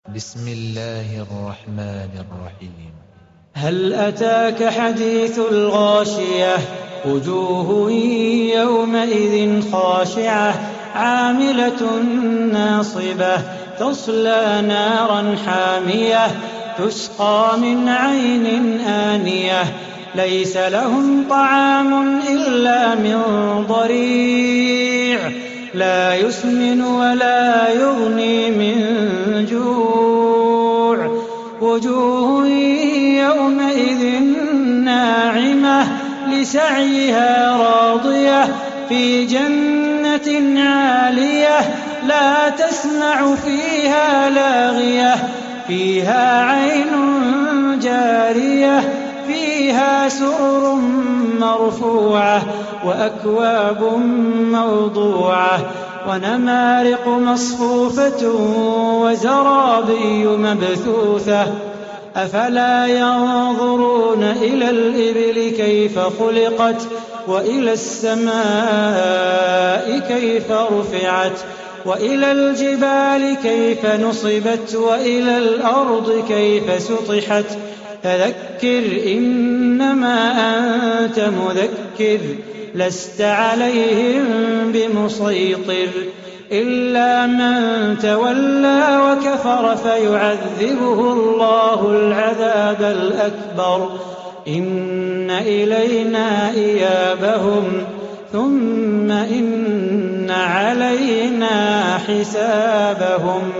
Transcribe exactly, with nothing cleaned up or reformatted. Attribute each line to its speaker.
Speaker 1: بسم الله الرحمن الرحيم.
Speaker 2: هل أتاك حديث الغاشية وجوه يومئذ خاشعة عاملة ناصبة تصلى نارا حامية تسقى من عين آنية ليس لهم طعام إلا من ضريع لا يسمن ولا يغني من جوع وجوه يومئذ ناعمة لسعيها راضية في جنة عالية لا تسمع فيها لاغية فيها عين جارية فيها سرر مرفوعة وأكواب موضوعة ونمارق مصفوفة وزرابي مبثوثة أفلا ينظرون إلى الإبل كيف خلقت وإلى السماء كيف رفعت وإلى الجبال كيف نصبت وإلى الأرض كيف سطحت فذكر إنما أنت مذكر لست عليهم بمسيطر إلا من تولى وكفر فيعذبه الله العذاب الأكبر إن إلينا إيابهم ثم إن علينا حسابهم.